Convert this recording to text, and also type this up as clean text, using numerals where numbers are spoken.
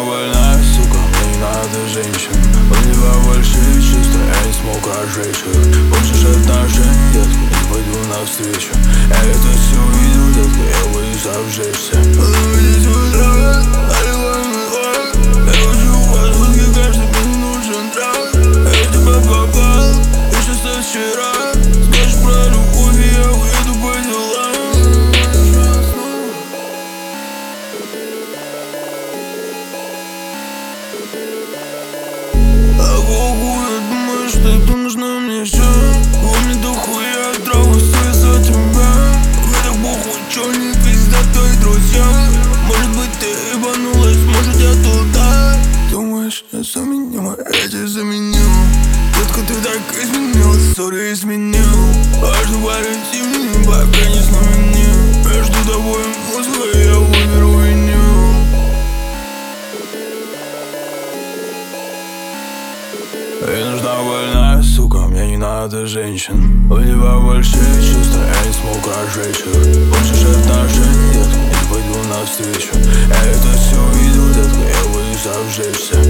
больная, сука, мне не надо женщин. У тебя больше чувства, я не смог разжечь их. Хочешь отношений, детка, не пойду навстречу. Я это все видел, детка, я боюсь обжечься. Подводить в утро, наливай мой ход. Я хочу в посудке, каждый мне нужен трак. Я тебя попал, еще со вчера. Скажешь про любовь, и я уеду по делам. Что это нужно мне все? Помни дохуя траву за тебя. Мне так похуй, чё не пизда твои друзья. Может быть ты ебанулась, может я туда. Думаешь, я заменю, я тебя заменю. Детка, ты так изменилась, сори, изменил. Важно парить имени, пока не знаменил. Между тобой и музыкой я выберу виню. Ей нужна больная, сука, мне не надо женщин. У тебя больше чувства, я не смог разжечь их. Хочешь отношений, детка, не пойду навстречу. Я это все видел, детка, я боюсь обжечься.